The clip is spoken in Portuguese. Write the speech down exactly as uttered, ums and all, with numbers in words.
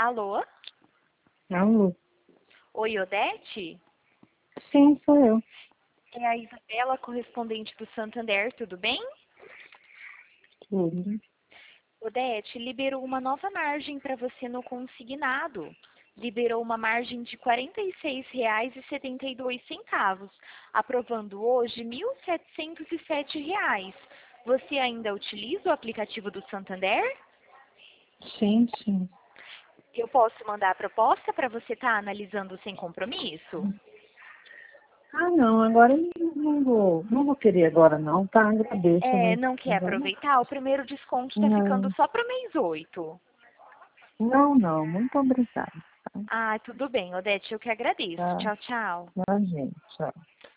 Alô? Alô? Oi, Odete? Sim, sou eu. É a Isabela, correspondente do Santander, tudo bem? Tudo. Odete, liberou uma nova margem para você no consignado. Liberou uma margem de quarenta e seis reais e setenta e dois centavos, aprovando hoje mil setecentos e sete reais. Você ainda utiliza o aplicativo do Santander? Sim, sim. Eu posso mandar a proposta para você estar analisando sem compromisso? Ah, não, agora eu não, não vou. Não vou querer agora não, tá? Agradeço, É, mas não quer agora não. aproveitar? O primeiro desconto está ficando Não, só para o mês oito. não, não, muito obrigada. Tá? Ah, tudo bem, Odete, eu que agradeço. Tá, Tchau, tchau. tá, gente, tchau.